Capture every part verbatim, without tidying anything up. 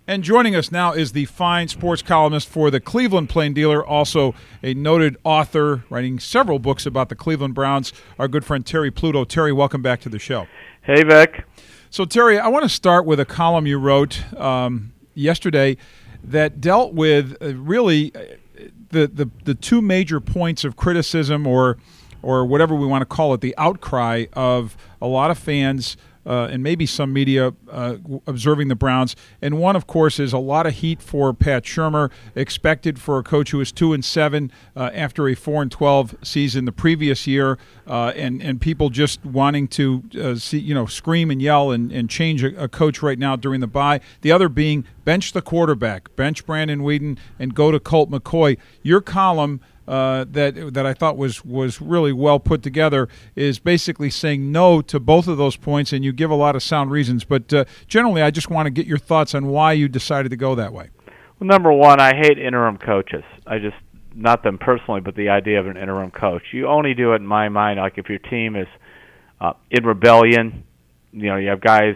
And joining us now is the fine sports columnist for the Cleveland Plain Dealer, also a noted author, writing several books about the Cleveland Browns, our good friend Terry Pluto. Terry, welcome back to the show. Hey, Vic. So, Terry, I want to start with a column you wrote um, yesterday that dealt with uh, really uh, the, the the two major points of criticism, or or whatever we want to call it, the outcry of a lot of fans Uh, and maybe some media uh, observing the Browns. And one, of course, is a lot of heat for Pat Shurmur, expected for a coach who was two and seven uh, after a four and twelve season the previous year, uh, and and people just wanting to uh, see, you know, scream and yell and, and change a, a coach right now during the bye. The other being bench the quarterback, bench Brandon Weeden, and go to Colt McCoy. Your column, Uh, that that I thought was was really well put together, is basically saying no to both of those points, and you give a lot of sound reasons. But uh, generally, I just want to get your thoughts on why you decided to go that way. Well, number one, I hate interim coaches. I just, not them personally, but the idea of an interim coach. You only do it, in my mind, like if your team is uh, in rebellion, you know, you have guys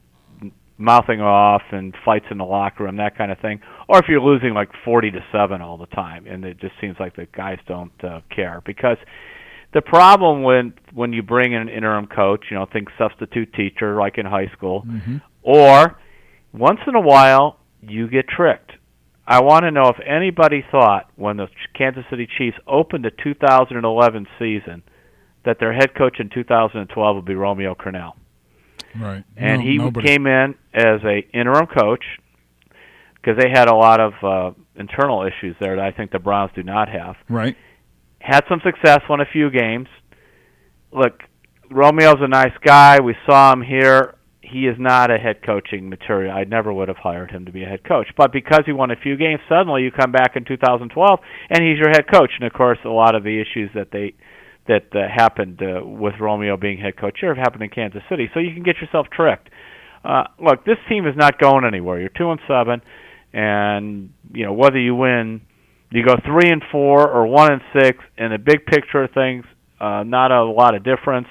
mouthing off and fights in the locker room, that kind of thing. Or if you're losing like forty to seven all the time, and it just seems like the guys don't uh, care. Because the problem when when you bring in an interim coach, you know, think substitute teacher like in high school, mm-hmm. or once in a while you get tricked. I want to know if anybody thought when the Kansas City Chiefs opened the two thousand eleven season that their head coach in two thousand twelve would be Romeo Crennel. Right. And no, he nobody. came in as a interim coach because they had a lot of uh, internal issues there that I think the Browns do not have. Right. Had some success, won a few games. Look, Romeo's a nice guy. We saw him here. He is not a head coaching material. I never would have hired him to be a head coach. But because he won a few games, suddenly you come back in two thousand twelve, and he's your head coach. And, of course, a lot of the issues that they that uh, happened uh, with Romeo being head coach here have happened in Kansas City. So you can get yourself tricked. Uh, look, this team is not going anywhere. You're two and seven, and you know whether you win, you go three and four or one and six. In the big picture of things, uh, not a lot of difference.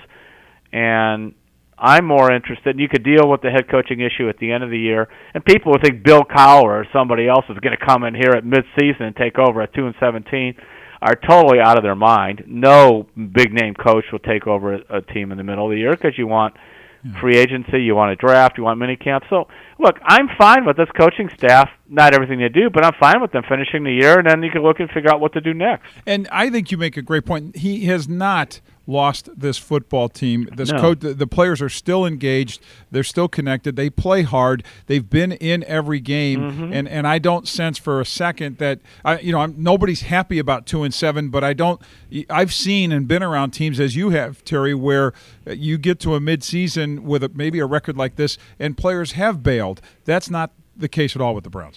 And I'm more interested. You could deal with the head coaching issue at the end of the year, and people would think Bill Cowher or somebody else is going to come in here at midseason and take over at two and seventeen. Are totally out of their mind. No big-name coach will take over a, a team in the middle of the year because you want yeah. free agency, you want a draft, you want minicamp. So, look, I'm fine with this coaching staff, not everything they do, but I'm fine with them finishing the year, and then you can look and figure out what to do next. And I think you make a great point. He has not lost this football team. This no. coach, the, the players are still engaged. They're still connected. They play hard. They've been in every game, mm-hmm. and, and I don't sense for a second that I, you know, I'm, nobody's happy about two and seven. But I don't. I've seen and been around teams as you have, Terry, where you get to a midseason with a, maybe a record like this, and players have bailed. That's not the case at all with the Browns.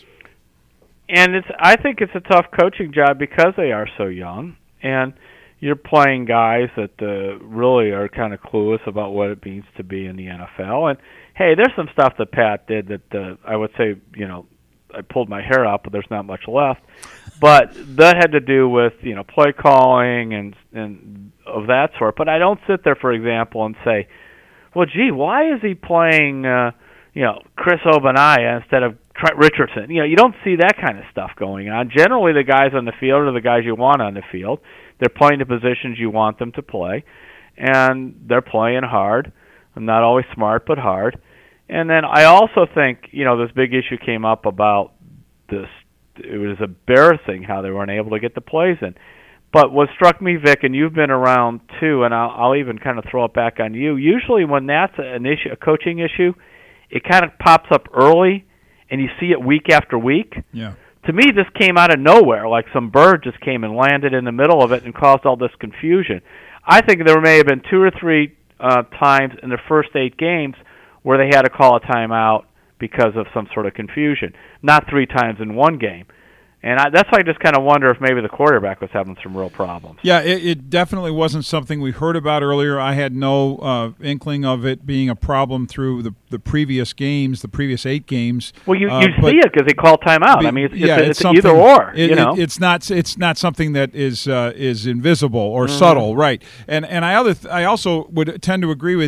And it's. I think it's a tough coaching job because they are so young, and you're playing guys that uh, really are kind of clueless about what it means to be in the N F L. And, hey, there's some stuff that Pat did that uh, I would say, you know, I pulled my hair out, but there's not much left. But that had to do with, you know, play calling and and of that sort. But I don't sit there, for example, and say, well, gee, why is he playing, uh, you know, Chris Obanaya instead of Trent Richardson? You know, you don't see that kind of stuff going on. Generally, the guys on the field are the guys you want on the field. They're playing the positions you want them to play, and they're playing hard. Not always smart, but hard. And then I also think, you know, this big issue came up about this. It was embarrassing how they weren't able to get the plays in. But what struck me, Vic, and you've been around too, and I'll, I'll even kind of throw it back on you. Usually when that's an issue, a coaching issue, it kind of pops up early, and you see it week after week. Yeah. To me, this came out of nowhere, like some bird just came and landed in the middle of it and caused all this confusion. I think there may have been two or three uh, times in the first eight games where they had to call a timeout because of some sort of confusion, not three times in one game. And I, that's why I just kind of wonder if maybe the quarterback was having some real problems. Yeah, it, it definitely wasn't something we heard about earlier. I had no uh, inkling of it being a problem through the, the previous games, the previous eight games. Well, you, uh, you see it because they call timeout. Be, I mean, it's, yeah, it's, it's, it's either or. It, you know, it, it's not it's not something that is uh, is invisible or mm-hmm. subtle, right? And and I other th- I also would tend to agree with you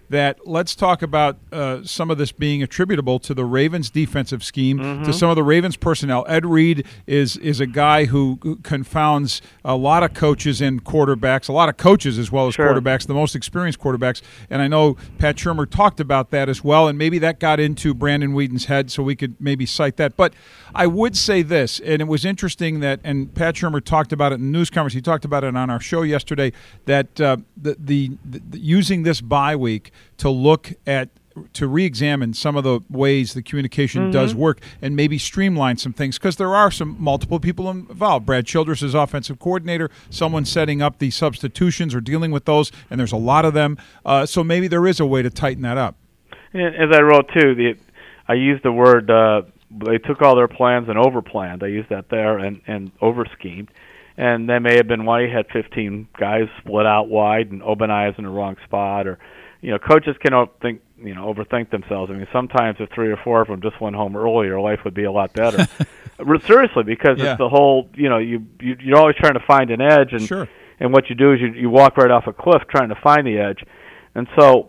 that let's talk about uh, some of this being attributable to the Ravens defensive scheme, mm-hmm. to some of the Ravens personnel. Ed Reed is is a guy who confounds a lot of coaches and quarterbacks, a lot of coaches as well as sure. quarterbacks, the most experienced quarterbacks. And I know Pat Shurmur talked about that as well, and maybe that got into Brandon Weeden's head, so we could maybe cite that. But I would say this, and it was interesting that, and Pat Shurmur talked about it in the news conference, he talked about it on our show yesterday, that uh, the, the, the using this bye week to look at, to re-examine some of the ways the communication mm-hmm. does work and maybe streamline some things, because there are some multiple people involved. Brad Childress is offensive coordinator, someone setting up the substitutions or dealing with those, and there's a lot of them. Uh, so maybe there is a way to tighten that up. And as I wrote, too, the, I used the word, uh, they took all their plans and over-planned. I used that there, and, and over-schemed. And that may have been why you had fifteen guys split out wide and Obanai's in the wrong spot, or you know, coaches can think, you know, overthink themselves. I mean, sometimes if three or four of them just went home earlier, life would be a lot better. Seriously, because yeah. it's the whole, you know, you, you you're always trying to find an edge, and sure. and what you do is you you walk right off a cliff trying to find the edge, and so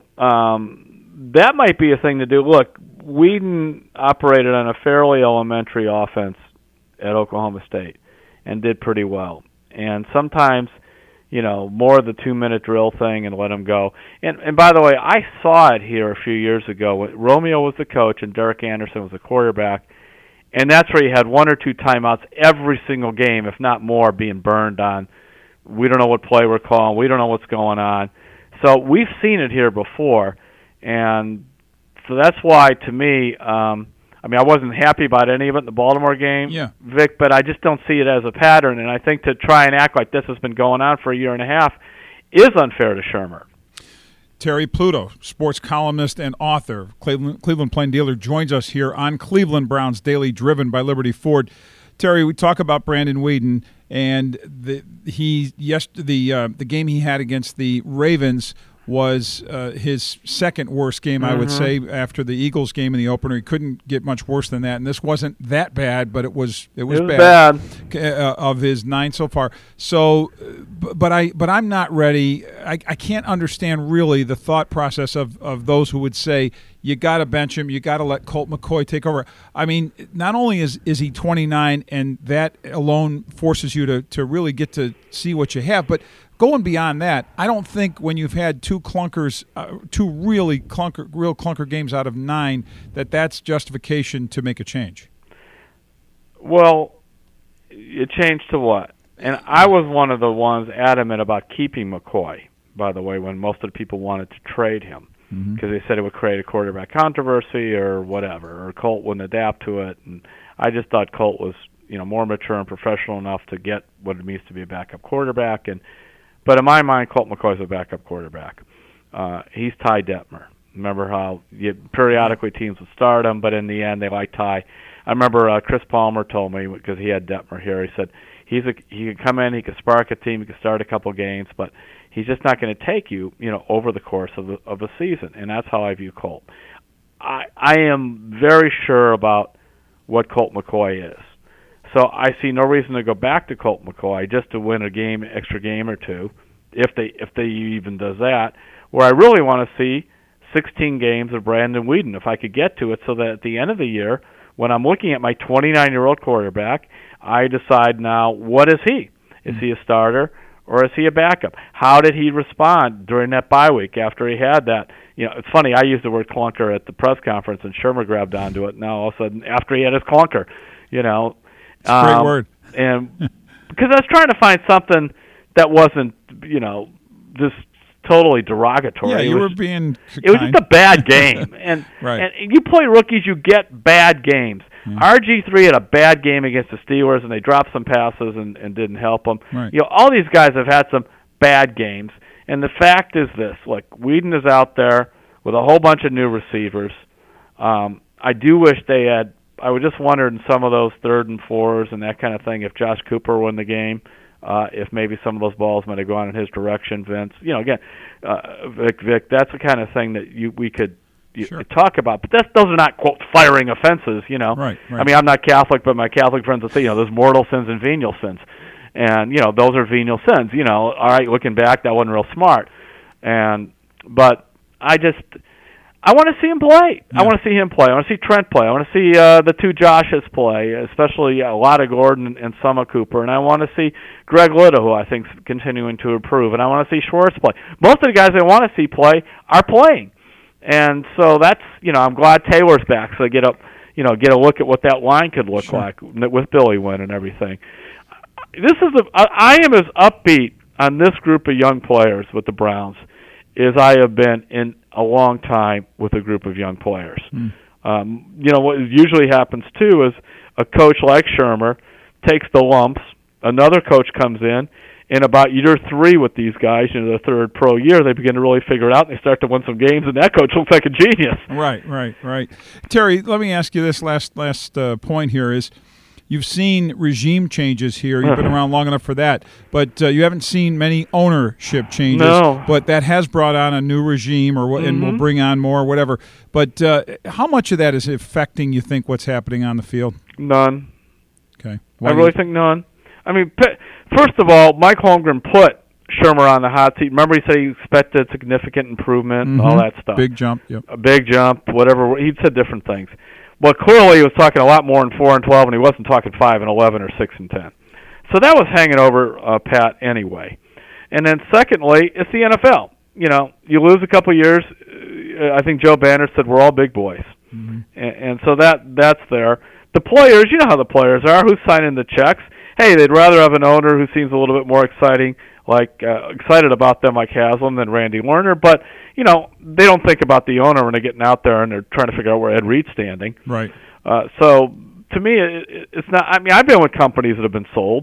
um, that might be a thing to do. Look, Weeden operated on a fairly elementary offense at Oklahoma State and did pretty well, and sometimes, you know, more of the two-minute drill thing and let them go. And and by the way, I saw it here a few years ago when Romeo was the coach and Derek Anderson was the quarterback, and that's where you had one or two timeouts every single game, if not more, being burned on. We don't know what play we're calling. We don't know what's going on. So we've seen it here before, and so that's why, to me, um, I mean, I wasn't happy about any of it in the Baltimore game, yeah. Vic, but I just don't see it as a pattern, and I think to try and act like this has been going on for a year and a half is unfair to Shurmur. Terry Pluto, sports columnist and author, Cleveland, Cleveland Plain Dealer, joins us here on Cleveland Browns Daily, driven by Liberty Ford. Terry, we talk about Brandon Weeden, and the he yes the uh, the game he had against the Ravens was uh, his second worst game, mm-hmm. I would say, after the Eagles game in the opener. He couldn't get much worse than that, and this wasn't that bad, but it was it was, it was bad, bad. Uh, of his nine so far. So, but I but I'm not ready. I, I can't understand really the thought process of, of those who would say you got to bench him, you got to let Colt McCoy take over. I mean, not only is is he twenty-nine, and that alone forces you to to really get to see what you have, but going beyond that, I don't think when you've had two clunkers, uh, two really clunker, real clunker games out of nine, that that's justification to make a change. Well, it changed to what? And I was one of the ones adamant about keeping McCoy, by the way, when most of the people wanted to trade him, because mm-hmm. they said it would create a quarterback controversy or whatever, or Colt wouldn't adapt to it. And I just thought Colt was, you know, more mature and professional enough to get what it means to be a backup quarterback. And But in my mind, Colt McCoy's a backup quarterback. Uh, he's Ty Detmer. Remember how you, periodically teams would start him, but in the end they like Ty. I remember uh, Chris Palmer told me, because he had Detmer here, he said he's a, he can come in, he can spark a team, he can start a couple games, but he's just not going to take you, you know, over the course of the, of a season, and that's how I view Colt. I I am very sure about what Colt McCoy is. So I see no reason to go back to Colt McCoy just to win a game, extra game or two, if they if they even does that. Where I really want to see sixteen games of Brandon Weeden, if I could get to it, so that at the end of the year, when I'm looking at my twenty-nine-year-old quarterback, I decide now, what is he? Is he a starter or is he a backup? How did he respond during that bye week after he had that? You know, it's funny, I used the word clunker at the press conference, and Shurmur grabbed onto it. Now all of a sudden, after he had his clunker, you know. It's a great um, word. And because I was trying to find something that wasn't, you know, just totally derogatory. Yeah, you it was, were being It was just a bad game. and, right. and you play rookies, you get bad games. Yeah. R G three had a bad game against the Steelers, and they dropped some passes and, and didn't help them. Right. You know, all these guys have had some bad games. And the fact is this, look, Weeden is out there with a whole bunch of new receivers. Um, I do wish they had I would just wonder in some of those third and fours and that kind of thing if Josh Cooper won the game, uh, if maybe some of those balls might have gone in his direction, Vince. You know, again, uh, Vic, Vic, that's the kind of thing that you we could you, sure. talk about. But that's, those are not, quote, firing offenses, you know. Right, right. I mean, I'm not Catholic, but my Catholic friends will say, you know, there's mortal sins and venial sins. And, you know, those are venial sins. You know, all right, looking back, that wasn't real smart. And But I just I want to see him play. Yeah. I want to see him play. I want to see Trent play. I want to see uh, the two Joshes play, especially uh, Lotta Gordon and, and Summa Cooper. And I want to see Greg Little, who I think is continuing to improve. And I want to see Schwartz play. Most of the guys I want to see play are playing. And so that's, you know, I'm glad Taylor's back, so I get a, you know, get a look at what that line could look sure. like with Billy Wynn and everything. This is the I am as upbeat on this group of young players with the Browns as I have been in a long time with a group of young players. Mm. Um, you know, what usually happens, too, is a coach like Shurmur takes the lumps, another coach comes in, and about year three with these guys, you know, the third pro year, they begin to really figure it out, and they start to win some games, and that coach looks like a genius. Right, right, right. Terry, let me ask you this last last uh, point here is, you've seen regime changes here. You've been around long enough for that. But uh, you haven't seen many ownership changes. No. But that has brought on a new regime or mm-hmm. and will bring on more, whatever. But uh, how much of that is affecting, you think, what's happening on the field? None. Okay. Why I really think none. I mean, first of all, Mike Holmgren put Shurmur on the hot seat. Remember he said he expected significant improvement mm-hmm. and all that stuff. Big jump. Yep. A big jump, whatever. He said different things. Well, clearly he was talking a lot more in four and twelve, and he wasn't talking five and eleven or six and ten. So that was hanging over uh, Pat anyway. And then secondly, it's the N F L. You know, you lose a couple of years. Uh, I think Joe Banner said we're all big boys, mm-hmm. and, and so that that's there. The players, you know how the players are. Who's signing the checks? Hey, they'd rather have an owner who seems a little bit more exciting, like uh, excited about them, like Haslam, than Randy Lerner. But you know, they don't think about the owner when they're getting out there and they're trying to figure out where Ed Reed's standing. Right. Uh, so to me, it, it's not. I mean, I've been with companies that have been sold,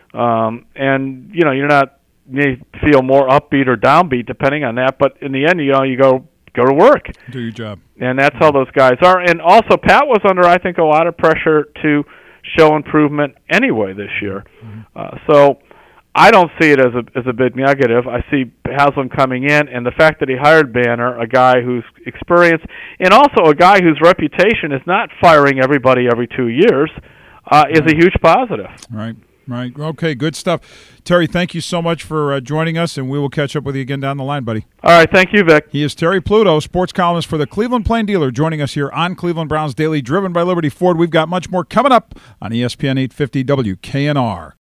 um, and you know, you're not. You feel more upbeat or downbeat depending on that. But in the end, you know, you go go to work, do your job, and that's how those guys are. And also, Pat was under, I think, a lot of pressure to show improvement anyway this year. Mm-hmm. Uh, so. I don't see it as a as a big negative. I see Haslam coming in, and the fact that he hired Banner, a guy who's experienced, and also a guy whose reputation is not firing everybody every two years, uh, is a huge positive. Right, right. Okay, good stuff. Terry, thank you so much for uh, joining us, and we will catch up with you again down the line, buddy. All right, thank you, Vic. He is Terry Pluto, sports columnist for the Cleveland Plain Dealer, joining us here on Cleveland Browns Daily, driven by Liberty Ford. We've got much more coming up on E S P N eight fifty W K N R.